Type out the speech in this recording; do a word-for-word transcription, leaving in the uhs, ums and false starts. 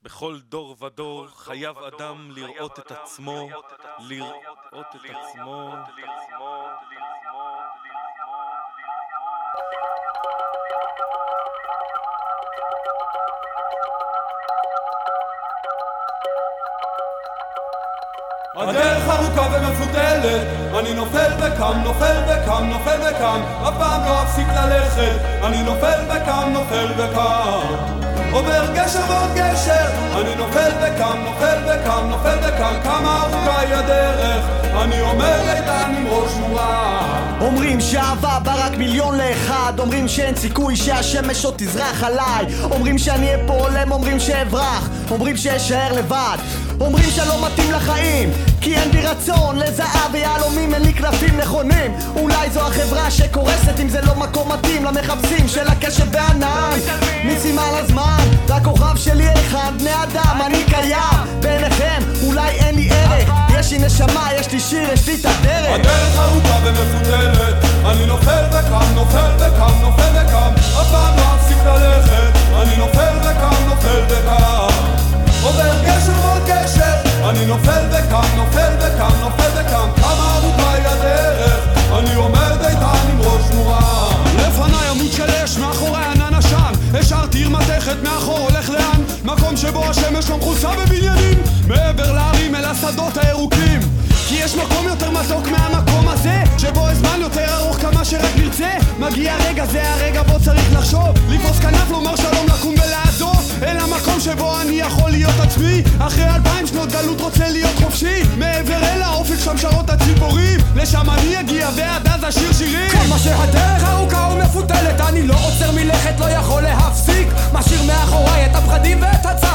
בכל דור ודור חייב אדם לראות את עצמו, לראות את עצמו. הדרך ארוכה ומפותלת, אני נופל וקם, נופל וקם, נופל וקם, אף פעם לא אפסיק ללכת, אני נופל וקם, נופל וקם, עובר גשר ועוד גשר, אני נופל וקם, נופל וקם, נופל וקם, כמה ארוכה היא הדרך, אני אומר איתן עם ראש מורה. אומרים שאהבה בה רק מיליון לאחד, אומרים שאין סיכוי שהשמש עוד תזרח עליי, אומרים שאני אהיה פה עולם, אומרים שאברח, אומרים שאשאר לבד, אומרים שלא מתאים לחיים כי אין בי רצון לזהב ויהלומים, אין לי קלפים נכונים, אולי זו החברה שקורסת אם זה לא מקום מתאים למחפשים של הקשב והענן, מיסים על הזמן והכוכב שלי אחד, בני אדם אני קיים בעיניכם, אולי אין לי ערך, יש לי נשמה, יש לי שיר, יש לי את הדרך. הדרך ארוכה ומפותלת, אני נופל וקם, נופל וקם, נופל וקם, אף פעם לא אפסיק ללכת, אני נופל וקם, נופל וקם, עובר גשר ועוד גשר, אני נופל וקם, נופל וקם, נופל וקם, כמה ארוכה היא הדרך, אני עומד איתן עם ראש מורה. לפניי עמוד של אש, מאחורי ענן עשן, השארתי עיר מתכת, מאחור הולך לאן, מקום שבו השמש לא מחוסה בבניינים, מעבר להרים אל השדות הירוקים, כי יש מקום יותר מתוק מהמקום הזה, שבו הזמן יותר ארוך כמה שרק נרצה, מגיע הרגע, זה הרגע בו צריך לחשוב, לפרוס כנף, לומר שלום, לקום ולעזוב אל המקום שבו אני יכול להיות עצמי, אחרי אלפיים שנות גלות רוצה להיות חופשי, מעבר אל האופק שם שרות הציפורים, לשם אני אגיע ועד אז אשיר שירים. כמה שהדרך ארוכה ומפותלת, אני לא עוצר מלכת, לא יכול להפסיק, משאיר מאחוריי את הפחדים ואת הצ...